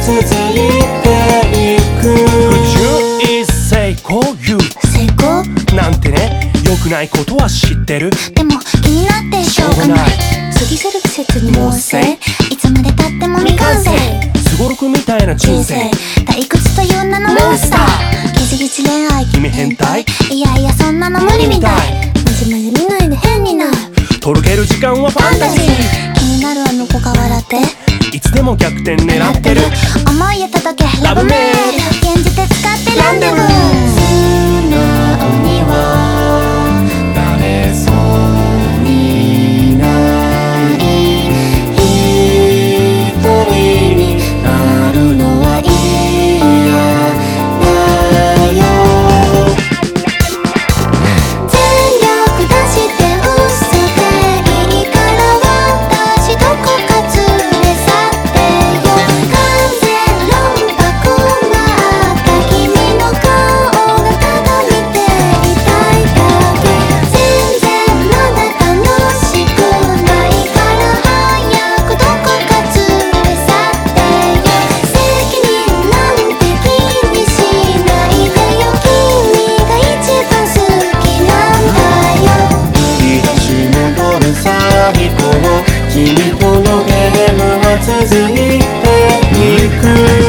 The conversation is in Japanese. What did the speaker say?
続いていく。 不純一性こういう成功なんてね、良くないことは知ってる。 でも気になってしょうがない。過ぎ去る季節に猛省、いつまでたっても未完成。 すごろくみたいな人生、 退屈という名のモンスター。ギチギチ恋愛君変態。 いやいやそんなの無理みたい。真面目で見ないで変になる。 とろける時間はファンタジー。 気になるあの子が笑っていつでも逆転狙ってる。 思いへ届けラブメール、現実使ってランデブー。素直にはなれそうにない一人になるのは嫌だよ。全力出して嘘でいいから私どこか連れ去ってよ。完全論破困った君の顔がただ見ていたいだけ。全然まだ楽しくないから早くどこか連れ去ってよ。責任なんて気にしないでよ。君が一番好きなんだよ。振り出し戻る最後の君とのゲームは続いていく。